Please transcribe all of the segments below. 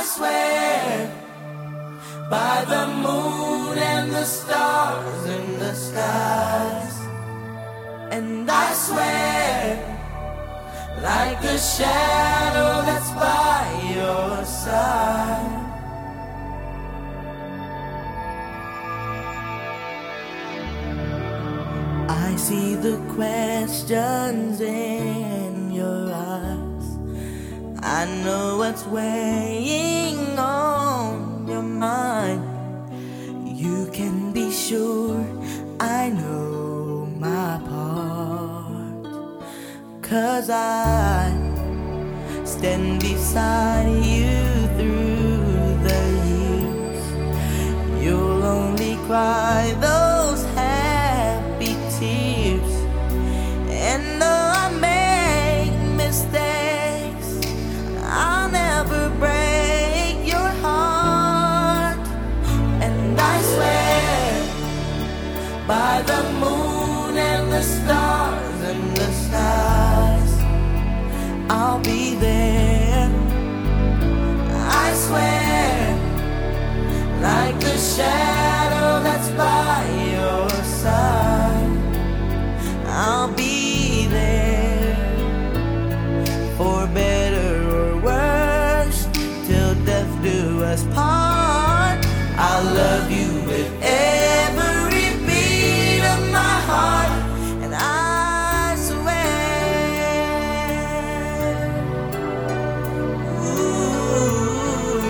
swear by the moon and the stars in the skies. And I swear like a shadow that's by your side. I see the questions in your eyes. I know what's weighing on your mind. You can be sure I know my part, 'cause I stand beside you through the years. You'll only cry those happy tears. And though I make mistakes, I'll never break your heart. And I swear by the moon and the stars and the stars, I'll be there. I swear like a shadow that's by your side. I'll be there for better or worse, till death do us part. I'll love you with every beat of my heart. And I swear, ooh,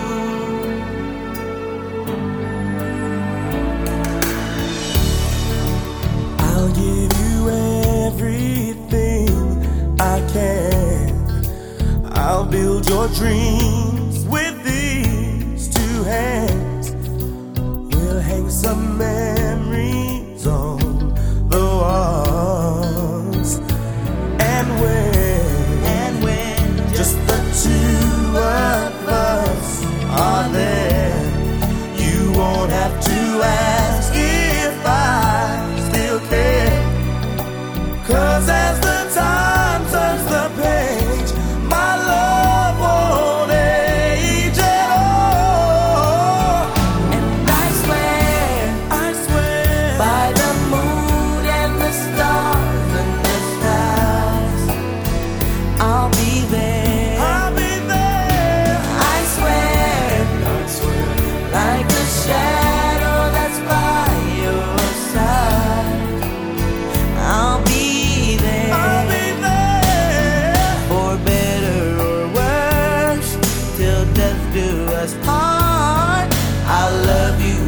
I'll give you everything I can. I'll build your dreams with these two hands. We'll hang some memories on the walls. And when just the two of us are there, you won't have to ask if I still care. 'Cause as the time turns the page, my love won't age at all. and I swear by the moon and the stars and the stars, I'll be there. I'll be there. I swear like a shadow that's by your side. I'll be there. I'll be there. For better or worse, till death do us part. I love you